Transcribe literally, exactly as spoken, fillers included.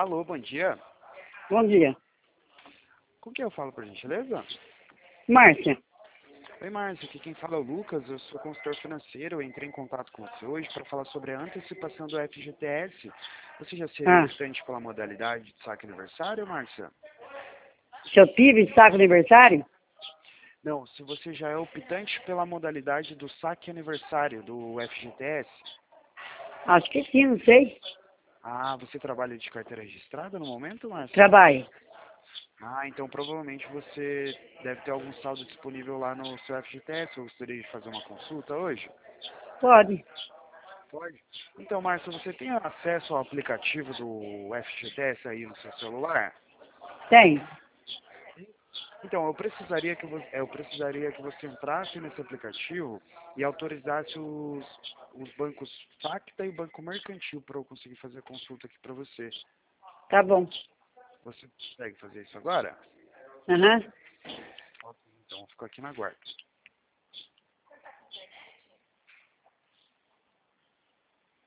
Alô, bom dia. Bom dia. Com quem eu falo, por gentileza? Márcia, Oi, Márcia, aqui quem fala é o Lucas, eu sou consultor financeiro, eu entrei em contato com você hoje para falar sobre a antecipação do F G T S. Você já seria ah, optante pela modalidade de saque aniversário, Márcia? se eu tive saco aniversário? Não, se você já é optante pela modalidade do saque aniversário do F G T S. Acho que sim, não sei. Ah, você trabalha de carteira registrada no momento, Márcia? Trabalho. Ah, então provavelmente você deve ter algum saldo disponível lá no seu F G T S. Eu gostaria de fazer uma consulta hoje? Pode. Pode. Então, Márcio, você tem acesso ao aplicativo do F G T S aí no seu celular? Tem. Então, eu precisaria que você, eu precisaria que você entrasse nesse aplicativo e autorizasse os, os bancos Facta e Banco Mercantil para eu conseguir fazer a consulta aqui para você. Tá bom. Você consegue fazer isso agora? Aham. Então, eu fico aqui na guarda.